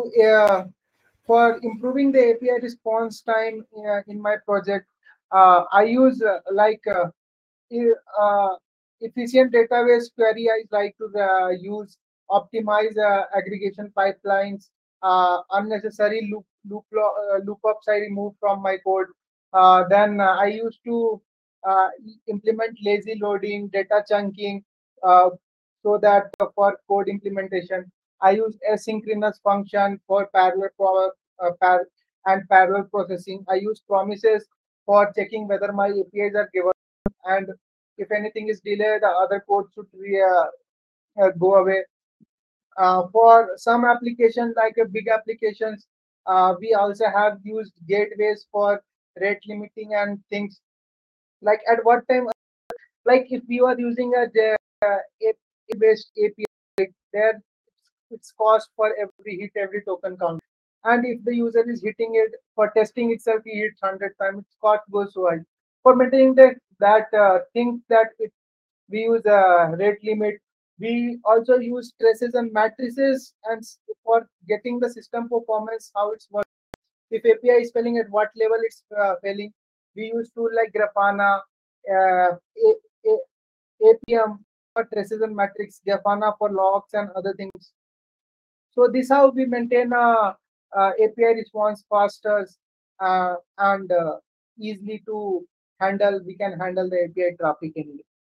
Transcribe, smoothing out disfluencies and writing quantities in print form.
for improving the API response time in my project, I use e- uh, efficient database query. I like to use optimize aggregation pipelines, unnecessary lookups I remove from my code. Then I used to implement lazy loading, data chunking, uh, so that for code implementation, I use asynchronous function for and parallel processing. I use promises for checking whether my APIs are given, and if anything is delayed, the other code should go away. For some applications, like big applications, we also have used gateways for rate limiting and things. Like at what time, like if you are using based API, there it's cost for every hit, every token count. And if the user is hitting it for testing itself, he hits 100 times, its cost goes so high. For maintaining that thing that we use a rate limit. We also use traces and matrices and for getting the system performance, how it's working. If API is failing, at what level it's failing. We use tool like Grafana, APM for traces and matrix, Grafana for logs and other things. So this how we maintain API response faster and easily to handle. We can handle the API traffic anyway.